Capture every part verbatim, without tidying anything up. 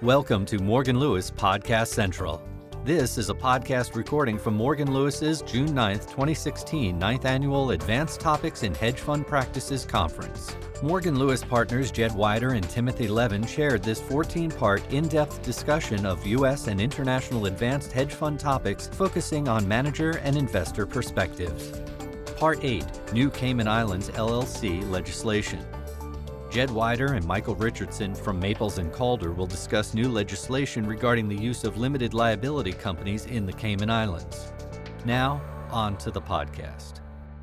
Welcome to Morgan Lewis Podcast Central. This is a podcast recording from Morgan Lewis's June ninth, twenty sixteen ninth Annual Advanced Topics in Hedge Fund Practices Conference. Morgan Lewis partners Jed Wider and Timothy Levin shared this fourteen-part in-depth discussion of U S and international advanced hedge fund topics focusing on manager and investor perspectives. Part eight, New Cayman Islands L L C Legislation. Jed Wider and Michael Richardson from Maples and Calder will discuss new legislation regarding the use of limited liability companies in the Cayman Islands. Now, on to the podcast.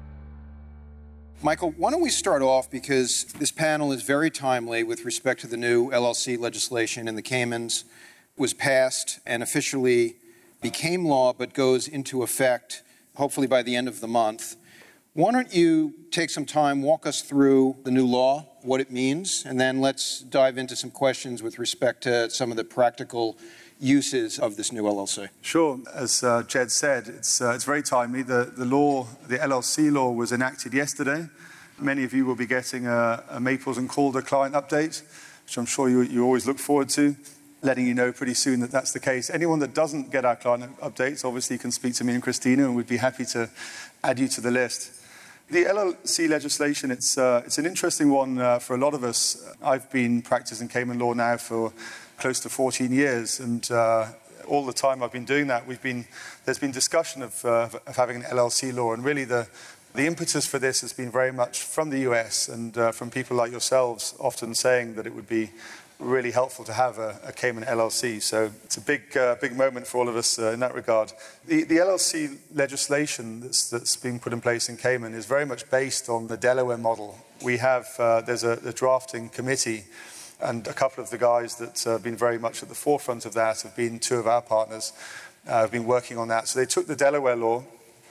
Michael, why don't we start off, because this panel is very timely with respect to the new L L C legislation in the Caymans. It was passed and officially became law, but goes into effect hopefully by the end of the month. Why don't you take some time, walk us through the new law, what it means, and then let's dive into some questions with respect to some of the practical uses of this new L L C. Sure. As uh, Jed said, it's uh, it's very timely. The the law, the L L C law, was enacted yesterday. Many of you will be getting a, a Maples and Calder client update, which I'm sure you, you always look forward to, letting you know pretty soon that that's the case. Anyone that doesn't get our client updates, obviously you can speak to me and Christina, and we'd be happy to add you to the list. The L L C legislation, it's uh, it's an interesting one uh, for a lot of us. I've been practicing Cayman law now for close to fourteen years, and uh, all the time I've been doing that, we've been there's been discussion of, uh, of having an L L C law, and really the the impetus for this has been very much from the U S and uh, from people like yourselves, often saying that it would be really helpful to have a, a Cayman L L C. So it's a big, uh, big moment for all of us uh, in that regard. The, the L L C legislation that's, that's being put in place in Cayman is very much based on the Delaware model. We have, uh, there's a, a drafting committee, and a couple of the guys that have uh, been very much at the forefront of that have been two of our partners, uh, have been working on that. So they took the Delaware law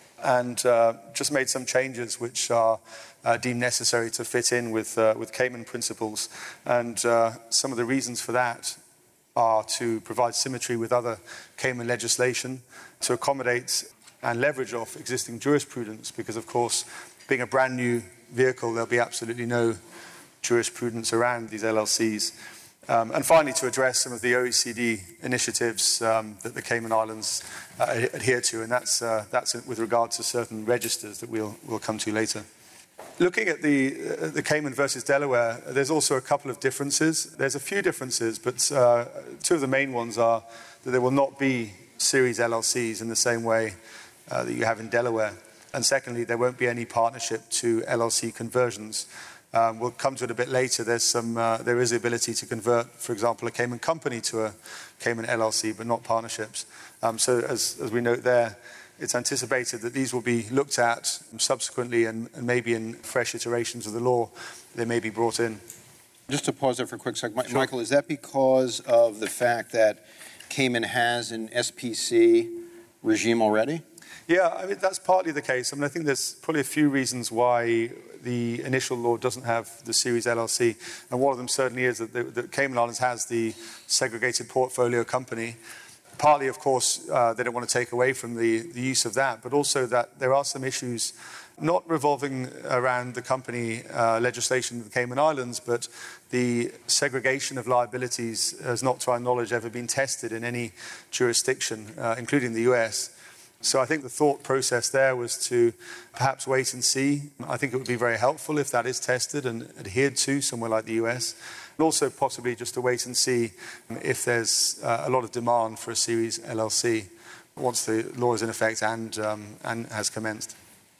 and uh, just made some changes which are Uh, deemed necessary to fit in with uh, with Cayman principles, and uh, some of the reasons for that are to provide symmetry with other Cayman legislation, to accommodate and leverage off existing jurisprudence, because of course, being a brand new vehicle, there'll be absolutely no jurisprudence around these L L Cs. Um, and finally, to address some of the O E C D initiatives um, that the Cayman Islands uh, adhere to, and that's uh, that's with regard to certain registers that we'll we'll come to later. Looking at the uh, the Cayman versus Delaware, there's also a couple of differences. There's a few differences, but uh, two of the main ones are that there will not be series L L Cs in the same way uh, that you have in Delaware. And secondly, there won't be any partnership to L L C conversions. Um, we'll come to it a bit later. There's some, uh, there is the ability to convert, for example, a Cayman company to a Cayman L L C, but not partnerships. Um, so as, as we note there, it's anticipated that these will be looked at subsequently, and, and maybe in fresh iterations of the law, they may be brought in. Just to pause there for a quick second. Sure. Michael, is that because of the fact that Cayman has an S P C regime already? Yeah, I mean, that's partly the case. I mean, I think there's probably a few reasons why the initial law doesn't have the series L L C. And one of them certainly is that the, the Cayman Islands has the segregated portfolio company. Partly, of course, uh, they don't want to take away from the, the use of that, but also that there are some issues not revolving around the company uh, legislation of the Cayman Islands, but the segregation of liabilities has not, to our knowledge, ever been tested in any jurisdiction, uh, including the U S. So I think the thought process there was to perhaps wait and see. I think it would be very helpful if that is tested and adhered to somewhere like the U S, and also possibly just to wait and see if there's uh, a lot of demand for a series L L C once the law is in effect and, um, and has commenced.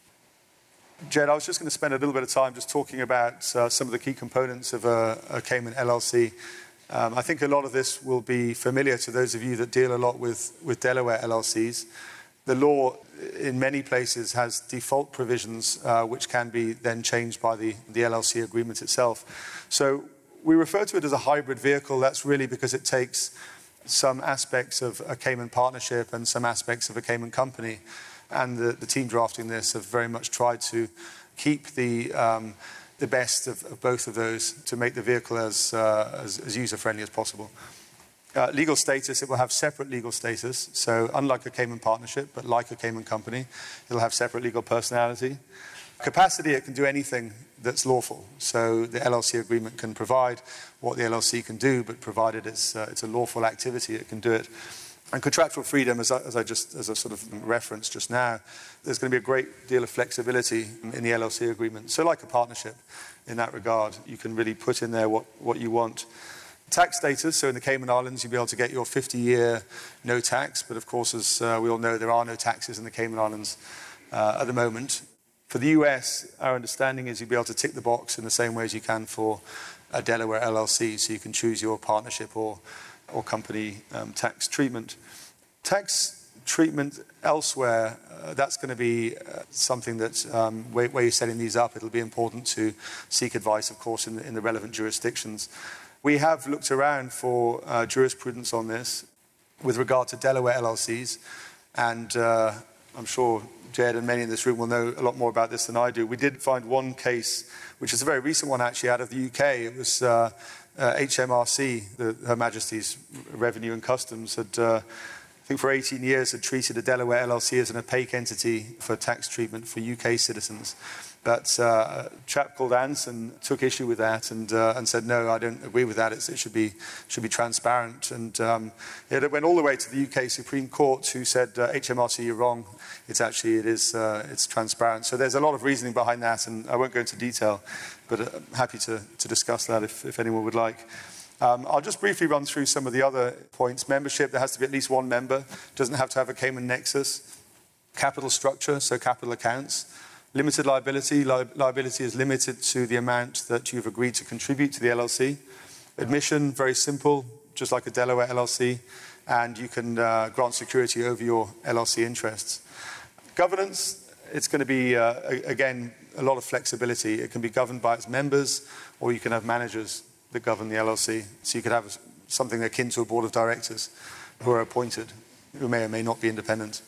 Jed, I was just going to spend a little bit of time just talking about uh, some of the key components of a, a Cayman L L C. Um, I think a lot of this will be familiar to those of you that deal a lot with, with Delaware L L Cs. The law in many places has default provisions uh, which can be then changed by the, the L L C agreement itself. So we refer to it as a hybrid vehicle. That's really because it takes some aspects of a Cayman partnership and some aspects of a Cayman company. And the, the team drafting this have very much tried to keep the, um, the best of, of both of those to make the vehicle as, uh, as, as user-friendly as possible. Uh, legal status, it will have separate legal status. So unlike a Cayman partnership, but like a Cayman company, it'll have separate legal personality. Capacity, it can do anything that's lawful. So the L L C agreement can provide what the L L C can do, but provided it's, uh, it's a lawful activity, it can do it. And contractual freedom, as I, as I just, as a sort of reference just now, there's going to be a great deal of flexibility in the L L C agreement. So like a partnership in that regard, you can really put in there what, what you want. Tax status, so in the Cayman Islands, you'll be able to get your fifty-year no tax, but of course, as uh, we all know, there are no taxes in the Cayman Islands uh, at the moment. For the U S, our understanding is you'll be able to tick the box in the same way as you can for a Delaware L L C, so you can choose your partnership or, or company um, tax treatment. Tax treatment elsewhere, uh, that's going to be uh, something that, um, where, where you're setting these up, it'll be important to seek advice, of course, in the, in the relevant jurisdictions. We have looked around for uh, jurisprudence on this with regard to Delaware L L Cs, and uh, I'm sure Jed and many in this room will know a lot more about this than I do. We did find one case, which is a very recent one actually, out of the U K. It was uh, uh, H M R C, the, Her Majesty's Revenue and Customs, had, uh, I think for eighteen years, had treated a Delaware L L C as an opaque entity for tax treatment for U K citizens. But uh, a chap called Anson took issue with that and, uh, and said, no, I don't agree with that. It's, it should be, should be transparent. And um, it went all the way to the U K Supreme Court, who said, uh, H M R C, you're wrong. It's actually, it is, uh, it's transparent. So there's a lot of reasoning behind that, and I won't go into detail, but uh, I'm happy to, to discuss that if, if anyone would like. Um, I'll just briefly run through some of the other points. Membership, there has to be at least one member. Doesn't have to have a Cayman nexus. Capital structure, so capital accounts. Limited liability. Li- liability is limited to the amount that you've agreed to contribute to the L L C. Admission, very simple, just like a Delaware L L C, and you can uh, grant security over your L L C interests. Governance, it's going to be, uh, again, a lot of flexibility. It can be governed by its members, or you can have managers that govern the L L C. So you could have something akin to a board of directors who are appointed, who may or may not be independent.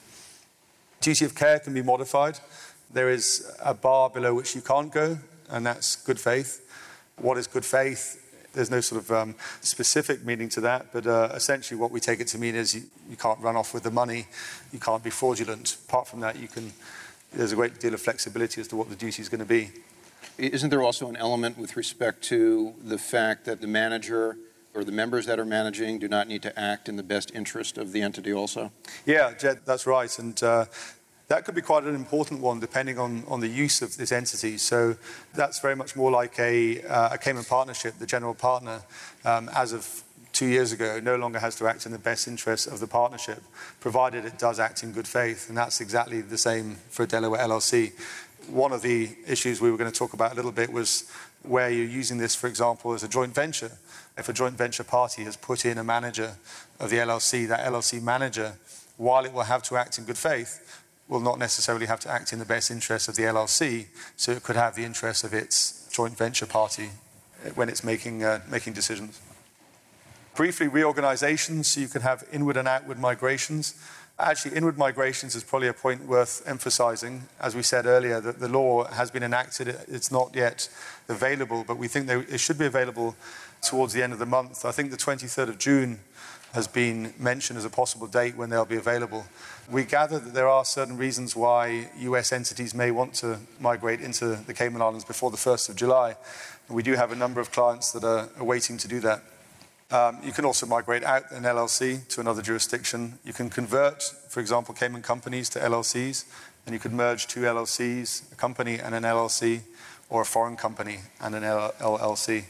Duty of care can be modified. There is a bar below which you can't go, and that's good faith. What is good faith? There's no sort of um, specific meaning to that, but uh, essentially what we take it to mean is you, you can't run off with the money, you can't be fraudulent. Apart from that, you can. There's a great deal of flexibility as to what the duty is going to be. Isn't there also an element with respect to the fact that the manager or the members that are managing do not need to act in the best interest of the entity also? Yeah, Jed, that's right. And uh, that could be quite an important one depending on, on the use of this entity. So that's very much more like a, uh, a Cayman partnership. The general partner, um, as of two years ago, no longer has to act in the best interest of the partnership, provided it does act in good faith. And that's exactly the same for a Delaware L L C. One of the issues we were going to talk about a little bit was where you're using this, for example, as a joint venture. If a joint venture party has put in a manager of the L L C, that L L C manager, while it will have to act in good faith, will not necessarily have to act in the best interest of the L L C, so it could have the interest of its joint venture party when it's making, uh, making decisions. Briefly, reorganizations, so you can have inward and outward migrations. Actually, inward migrations is probably a point worth emphasizing. As we said earlier, the, the law has been enacted. It's not yet available, but we think they, it should be available towards the end of the month. I think the twenty-third of June has been mentioned as a possible date when they'll be available. We gather that there are certain reasons why U S entities may want to migrate into the Cayman Islands before the first of July. And we do have a number of clients that are, are waiting to do that. Um, you can also migrate out an L L C to another jurisdiction. You can convert, for example, Cayman companies to L L Cs, and you could merge two L L Cs, a company and an L L C, or a foreign company and an L L C.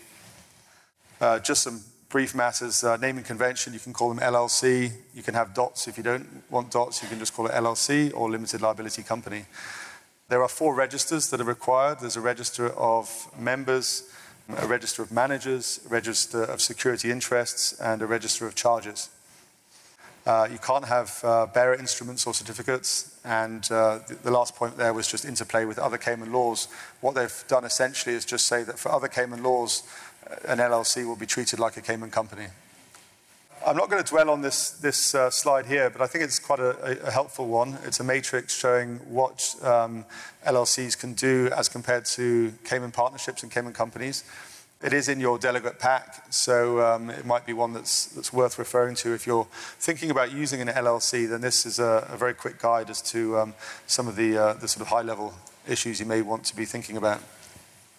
Uh, just some brief matters. Uh, naming convention, you can call them L L C. You can have dots. If you don't want dots, you can just call it L L C or limited liability company. There are four registers that are required. There's a register of members, a register of managers, a register of security interests, and a register of charges. Uh, you can't have uh, bearer instruments or certificates, and uh, the, the last point there was just interplay with other Cayman laws. What they've done essentially is just say that for other Cayman laws, an L L C will be treated like a Cayman company. I'm not going to dwell on this, this uh, slide here, but I think it's quite a, a helpful one. It's a matrix showing what um, L L Cs can do as compared to Cayman partnerships and Cayman companies. It is in your delegate pack, so um, it might be one that's, that's worth referring to. If you're thinking about using an L L C, then this is a, a very quick guide as to um, some of the, uh, the sort of high-level issues you may want to be thinking about.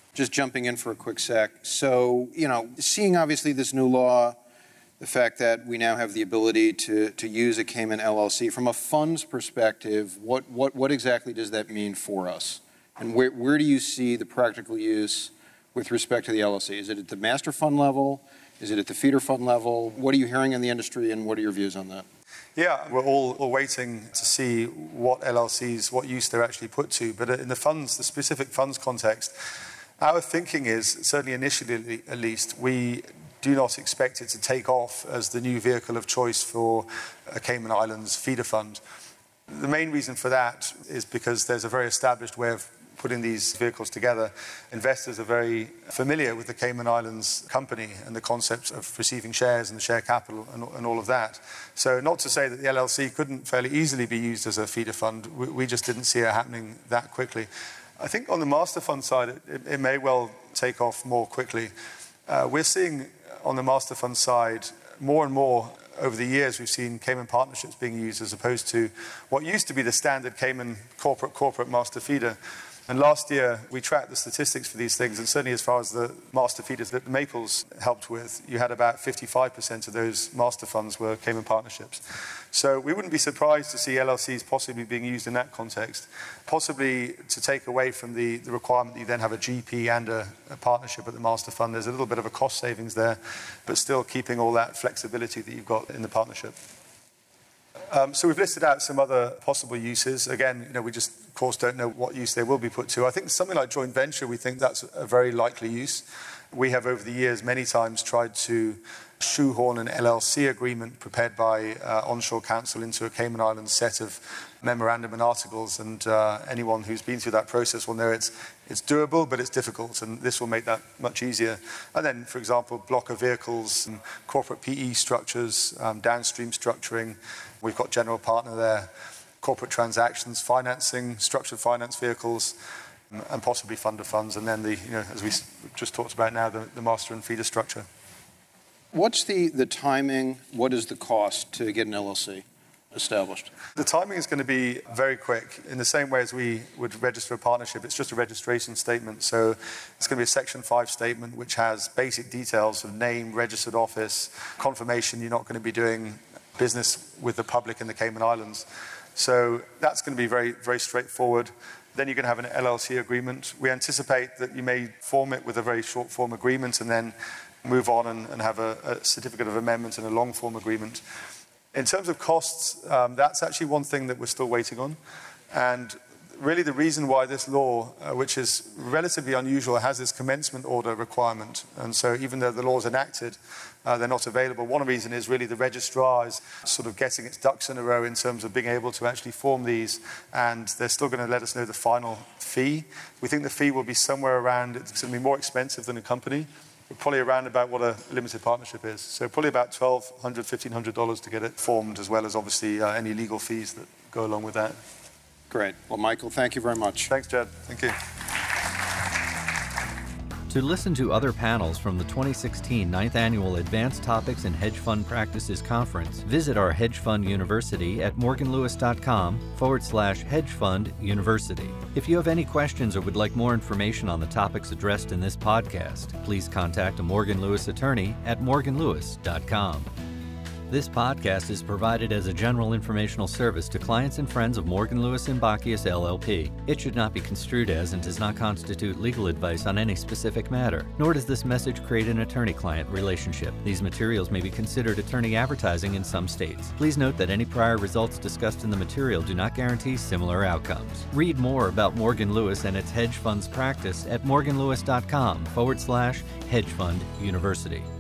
Just jumping in for a quick sec. So, you know, seeing obviously this new law, the fact that we now have the ability to, to use a Cayman L L C, from a funds perspective, what, what, what exactly does that mean for us? And where, where do you see the practical use with respect to the L L C? Is it at the master fund level? Is it at the feeder fund level? What are you hearing in the industry, and what are your views on that? Yeah, we're all, all waiting to see what L L Cs, what use they're actually put to. But in the funds, the specific funds context, our thinking is, certainly initially at least, we do not expect it to take off as the new vehicle of choice for a Cayman Islands feeder fund. The main reason for that is because there's a very established way of putting these vehicles together. Investors are very familiar with the Cayman Islands company and the concepts of receiving shares and the share capital and, and all of that. So not to say that the L L C couldn't fairly easily be used as a feeder fund. We, we just didn't see it happening that quickly. I think on the master fund side, it, it, it may well take off more quickly. Uh, we're seeing on the master fund side more and more over the years, we've seen Cayman partnerships being used as opposed to what used to be the standard Cayman corporate corporate master feeder. And last year, we tracked the statistics for these things, and certainly as far as the master feeders that the Maples helped with, you had about fifty-five percent of those master funds were Cayman partnerships. So we wouldn't be surprised to see L L Cs possibly being used in that context, possibly to take away from the, the requirement that you then have a G P and a, a partnership at the master fund. There's a little bit of a cost savings there, but still keeping all that flexibility that you've got in the partnership. Um, so we've listed out some other possible uses. Again, you know, we just, of course, don't know what use they will be put to. I think something like joint venture, we think that's a very likely use. We have, over the years, many times tried to shoehorn an L L C agreement prepared by uh, onshore counsel into a Cayman Islands set of memorandum and articles, and uh, anyone who's been through that process will know it's it's doable, but it's difficult, and this will make that much easier. And then, for example, blocker vehicles, and corporate P E structures, um, downstream structuring. We've got general partner there, corporate transactions, financing, structured finance vehicles, and possibly fund of funds, and then the, you know, as we just talked about now, the, the master and feeder structure. What's the, the timing? What is the cost to get an L L C established? The timing is going to be very quick. In the same way as we would register a partnership, it's just a registration statement. So it's going to be a Section five statement which has basic details of name, registered office, confirmation you're not going to be doing business with the public in the Cayman Islands. So that's going to be very, very straightforward. Then you're going to have an L L C agreement. We anticipate that you may form it with a very short form agreement and then move on and, and have a, a certificate of amendment and a long form agreement. In terms of costs, um, that's actually one thing that we're still waiting on. And really the reason why this law, uh, which is relatively unusual, has this commencement order requirement. And so even though the law is enacted, uh, they're not available. One reason is really the registrar is sort of getting its ducks in a row in terms of being able to actually form these. And they're still going to let us know the final fee. We think the fee will be somewhere around, it's going to be more expensive than a company. Probably around about what a limited partnership is. So probably about twelve hundred dollars, fifteen hundred dollars to get it formed, as well as obviously uh, any legal fees that go along with that. Great. Well, Michael, thank you very much. Thanks, Jed. Thank you. To listen to other panels from the twenty sixteen ninth Annual Advanced Topics in Hedge Fund Practices Conference, visit our Hedge Fund University at morganlewis.com forward slash hedge fund university. If you have any questions or would like more information on the topics addressed in this podcast, please contact a Morgan Lewis attorney at morgan lewis dot com. This podcast is provided as a general informational service to clients and friends of Morgan Lewis and Bockius L L P. It should not be construed as and does not constitute legal advice on any specific matter, nor does this message create an attorney-client relationship. These materials may be considered attorney advertising in some states. Please note that any prior results discussed in the material do not guarantee similar outcomes. Read more about Morgan Lewis and its hedge funds practice at morganlewis.com forward slash hedge fund university.